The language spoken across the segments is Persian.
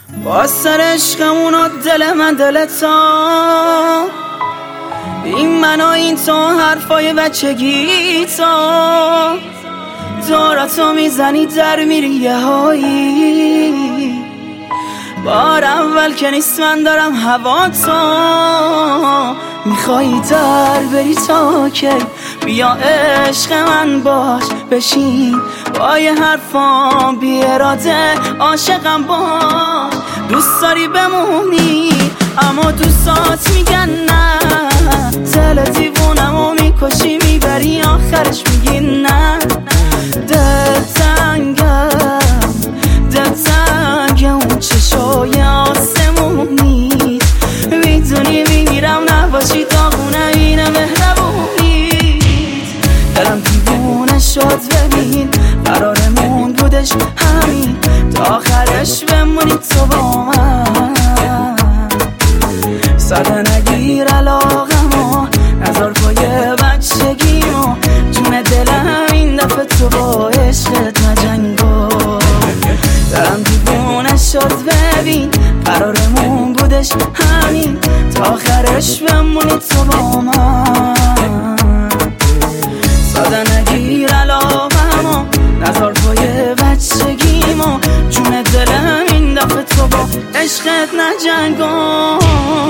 با سر عشقمون و دل من دلتا، این من و این تو، حرفای بچگی تا دارتو میزنی در میری یه هایی. بار اول که نیست من دارم هوا تو، میخوایی در بری تا کی؟ بیا عشق من باش، بشین با یه حرفام بی اراده عاشقم باش. دوست داری بمونی اما دوستات میگن نه، دل دیوونمو میکشی میبری آخرش میگی نه. دل تنگه اون چشای آسمونی، میدونی میمیرم نباشی داغونه اینه مهربونی. دلم دیوونه شد ببین، قرارمون بودش همین تا آخرش بمونی تو با من. ساده نگیر علاقمو، نذار پای بچگیمو، جون دلم این دفعه تو با عشقت نجنگو. دلم دیوونه شد ببین، قرارمون بودش همین تا آخرش بمونی تو با من. ساده نگیر علاقمو، نذار پای بچگیمو، جون دلم این دفعه تو با عشقت نجنگو.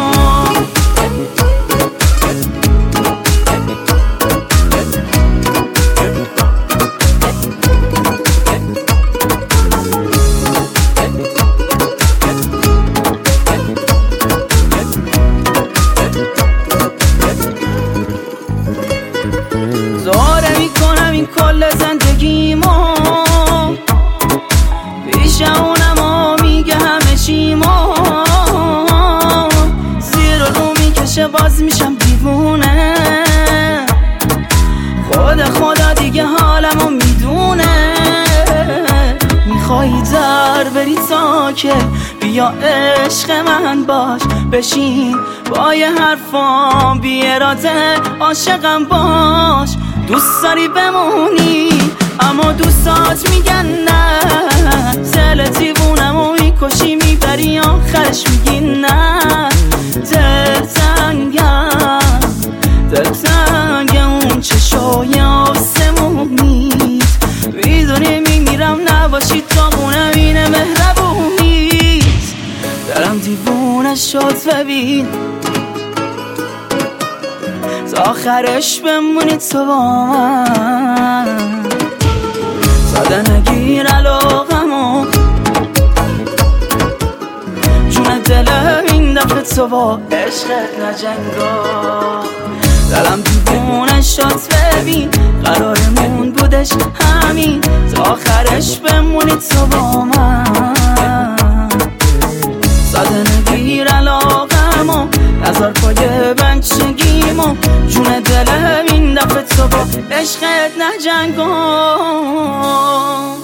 زاره میکنم این کل زندگیمو، پیش اونم میگه همه چیمو، زیر رو میکشه باز میشم دیوونه. خدا دیگه حالمو میدونه، میخوایی در بری تا که؟ بیا عشق من باش، بشین با یه حرفام بی اراده عاشقم باش. دوست داری بمونی اما دوستات میگن نه، دل دیوونمو میکشی میبری آخرش میگی نه. دل تنگه اون چشای آسمونیت، میدونی میمیرم نباشی داغونم اینه مهربونیت. دلم دیوونه شد ببین، تا آخرش بمونی تو با من. ساده نگیر علاقمو، جون دلم این دفعه تو با عشقت نجنگو. دلم دیوونه شد ببین، قرارمون بودش همین تا آخرش بمونی تو با من. ساده نگیر علاقمو، نذار پای بچگیمو، جون دلم این دفعه تو با عشقت نجنگو.